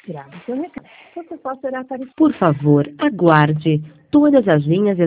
Grave seu recado. Você só será para... Por favor, aguarde. Todas as linhas